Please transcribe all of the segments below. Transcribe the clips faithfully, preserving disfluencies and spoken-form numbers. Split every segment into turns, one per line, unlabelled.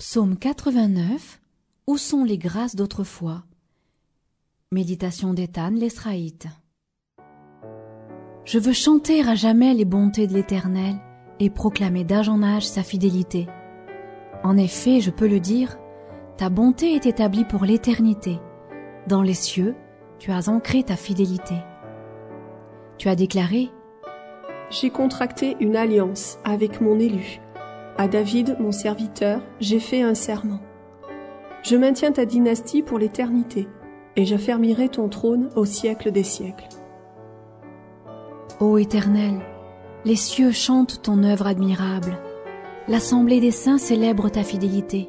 Psaume quatre-vingt-neuf. Où sont les grâces d'autrefois? Méditation d'Étan l'Esraïte. Je veux chanter à jamais les bontés de l'Éternel et proclamer d'âge en âge sa fidélité. En effet, je peux le dire, ta bonté est établie pour l'éternité. Dans les cieux, tu as ancré ta fidélité. Tu as déclaré:
J'ai contracté une alliance avec mon élu. À David, mon serviteur, j'ai fait un serment. Je maintiens ta dynastie pour l'éternité, et j'affermirai ton trône au siècle des siècles.
Ô Éternel, les cieux chantent ton œuvre admirable. L'assemblée des saints célèbre ta fidélité.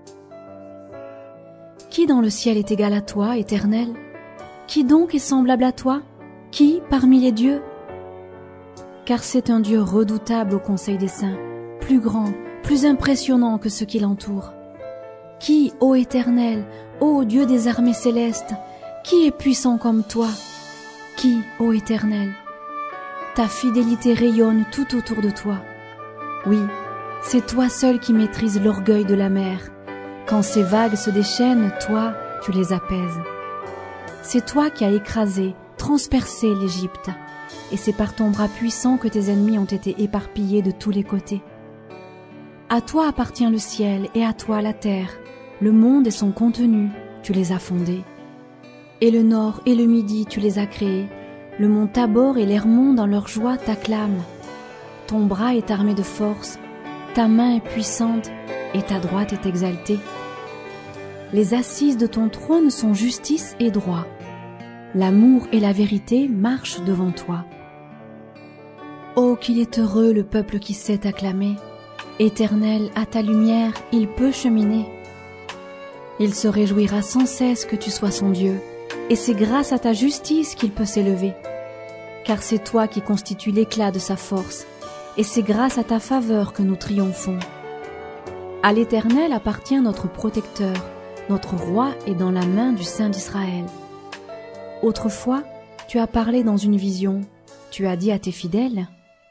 Qui dans le ciel est égal à toi, Éternel? Qui donc est semblable à toi? Qui parmi les dieux? Car c'est un Dieu redoutable au conseil des saints, plus grand, plus impressionnant que ceux qui l'entourent. Qui, ô Éternel, ô Dieu des armées célestes, qui est puissant comme toi? Qui, ô Éternel? Ta fidélité rayonne tout autour de toi. Oui, c'est toi seul qui maîtrises l'orgueil de la mer. Quand ces vagues se déchaînent, toi, tu les apaises. C'est toi qui as écrasé, transpercé l'Égypte, et c'est par ton bras puissant que tes ennemis ont été éparpillés de tous les côtés. À toi appartient le ciel et à toi la terre, le monde et son contenu, tu les as fondés. Et le nord et le midi, tu les as créés. Le mont Tabor et l'Hermon dans leur joie t'acclament. Ton bras est armé de force, ta main est puissante et ta droite est exaltée. Les assises de ton trône sont justice et droit. L'amour et la vérité marchent devant toi. Oh, qu'il est heureux le peuple qui sait t'acclamer. Éternel, à ta lumière, il peut cheminer. Il se réjouira sans cesse que tu sois son Dieu, et c'est grâce à ta justice qu'il peut s'élever. Car c'est toi qui constitues l'éclat de sa force, et c'est grâce à ta faveur que nous triomphons. À l'Éternel appartient notre protecteur, notre roi est dans la main du Saint d'Israël. Autrefois, tu as parlé dans une vision, tu as dit à tes fidèles: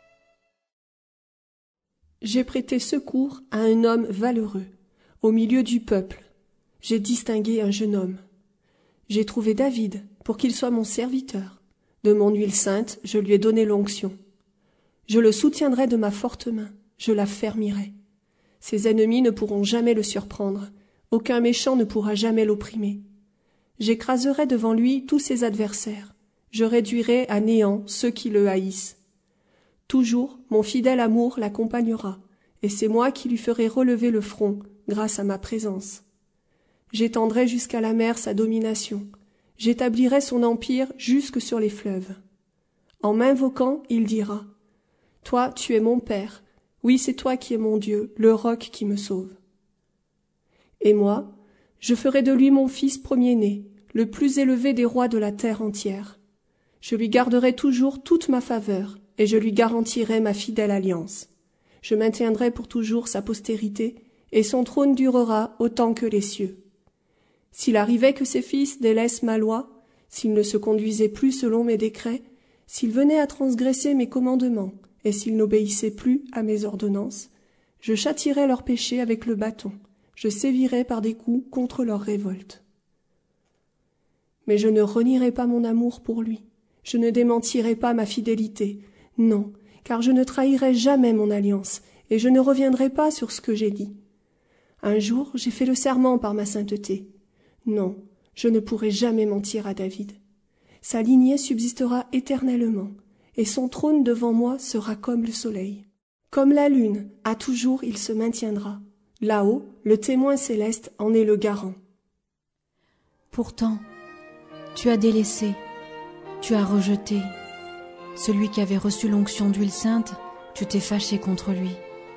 J'ai prêté secours à un homme valeureux, au milieu du peuple. J'ai distingué un jeune homme. J'ai trouvé David pour qu'il soit mon serviteur. De mon huile sainte, je lui ai donné l'onction. Je le soutiendrai de ma forte main, je l'affermirai. Ses ennemis ne pourront jamais le surprendre, aucun méchant ne pourra jamais l'opprimer. J'écraserai devant lui tous ses adversaires, je réduirai à néant ceux qui le haïssent. Toujours, mon fidèle amour l'accompagnera, et c'est moi qui lui ferai relever le front grâce à ma présence. J'étendrai jusqu'à la mer sa domination, j'établirai son empire jusque sur les fleuves. En m'invoquant, il dira: Toi, tu es mon Père, oui, c'est toi qui es mon Dieu, le roc qui me sauve. Et moi, je ferai de lui mon fils premier-né, le plus élevé des rois de la terre entière. Je lui garderai toujours toute ma faveur, et je lui garantirai ma fidèle alliance. Je maintiendrai pour toujours sa postérité, et son trône durera autant que les cieux. S'il arrivait que ses fils délaissent ma loi, s'ils ne se conduisaient plus selon mes décrets, s'ils venaient à transgresser mes commandements, et s'ils n'obéissaient plus à mes ordonnances, je châtierais leurs péchés avec le bâton, je sévirais par des coups contre leur révolte. Mais je ne renierai pas mon amour pour lui, je ne démentirai pas ma fidélité, non, car je ne trahirai jamais mon alliance, et je ne reviendrai pas sur ce que j'ai dit. Un jour, j'ai fait le serment par ma sainteté. Non, je ne pourrai jamais mentir à David. Sa lignée subsistera éternellement, et son trône devant moi sera comme le soleil. Comme la lune, à toujours il se maintiendra. Là-haut, le témoin céleste en est le garant.
Pourtant, tu as délaissé, tu as rejeté. Celui qui avait reçu l'onction d'huile sainte, tu t'es fâché contre lui.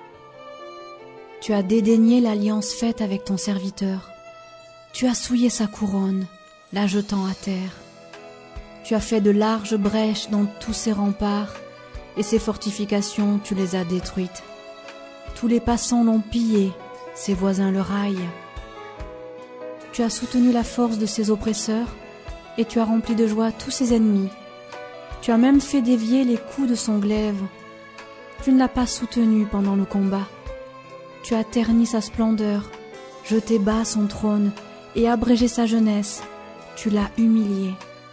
Tu as dédaigné l'alliance faite avec ton serviteur. Tu as souillé sa couronne, la jetant à terre. Tu as fait de larges brèches dans tous ses remparts, et ses fortifications, tu les as détruites. Tous les passants l'ont pillé, ses voisins le raillent. Tu as soutenu la force de ses oppresseurs, et tu as rempli de joie tous ses ennemis. Tu as même fait dévier les coups de son glaive. Tu ne l'as pas soutenu pendant le combat. Tu as terni sa splendeur, jeté bas son trône et abrégé sa jeunesse, tu l'as humilié.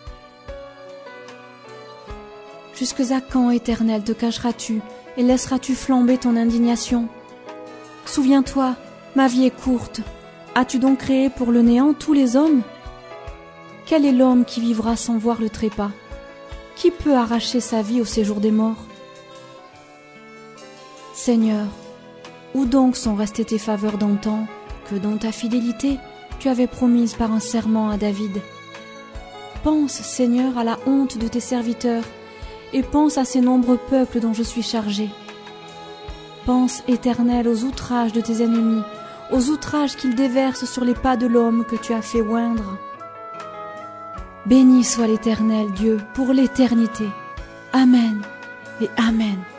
Jusque à quand, Éternel, te cacheras-tu et laisseras-tu flamber ton indignation? Souviens-toi, ma vie est courte. As-tu donc créé pour le néant tous les hommes? Quel est l'homme qui vivra sans voir le trépas? Qui peut arracher sa vie au séjour des morts? Seigneur, où donc sont restées tes faveurs d'antan, que dans ta fidélité tu avais promise par un serment à David? Pense, Seigneur, à la honte de tes serviteurs, et pense à ces nombreux peuples dont je suis chargé. Pense, Éternel, aux outrages de tes ennemis, aux outrages qu'ils déversent sur les pas de l'homme que tu as fait oindre. Béni soit l'Éternel Dieu pour l'éternité. Amen et Amen.